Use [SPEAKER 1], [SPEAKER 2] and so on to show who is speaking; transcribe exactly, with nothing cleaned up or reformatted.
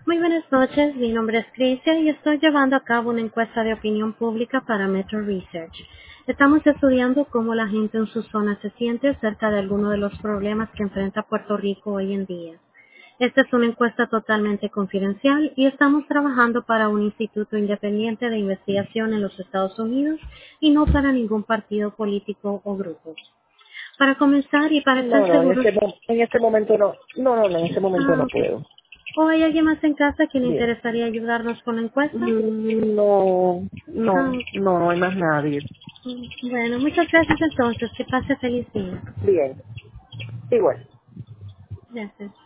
[SPEAKER 1] Muy buenas noches, mi nombre es Crisia y estoy llevando a cabo una encuesta de opinión pública para Metro Research. Estamos estudiando cómo la gente en su zona se siente acerca de algunos de los problemas que enfrenta Puerto Rico hoy en día. Esta es una encuesta totalmente confidencial y estamos trabajando para un instituto independiente de investigación en los Estados Unidos y no para ningún partido político o grupo. Para comenzar y para
[SPEAKER 2] No,
[SPEAKER 1] estar
[SPEAKER 2] no, en
[SPEAKER 1] seguros,
[SPEAKER 2] este, mo- en este momento no. No, no, no, en este momento
[SPEAKER 1] ah,
[SPEAKER 2] no
[SPEAKER 1] ok.
[SPEAKER 2] puedo.
[SPEAKER 1] ¿O hay alguien más en casa que le
[SPEAKER 2] Bien.
[SPEAKER 1] interesaría ayudarnos con la encuesta?
[SPEAKER 2] Mm, No, no,
[SPEAKER 1] Ah,
[SPEAKER 2] no, no hay más nadie.
[SPEAKER 1] ok. Bueno, muchas gracias entonces. Que pase feliz día.
[SPEAKER 2] Bien, igual.
[SPEAKER 1] Gracias.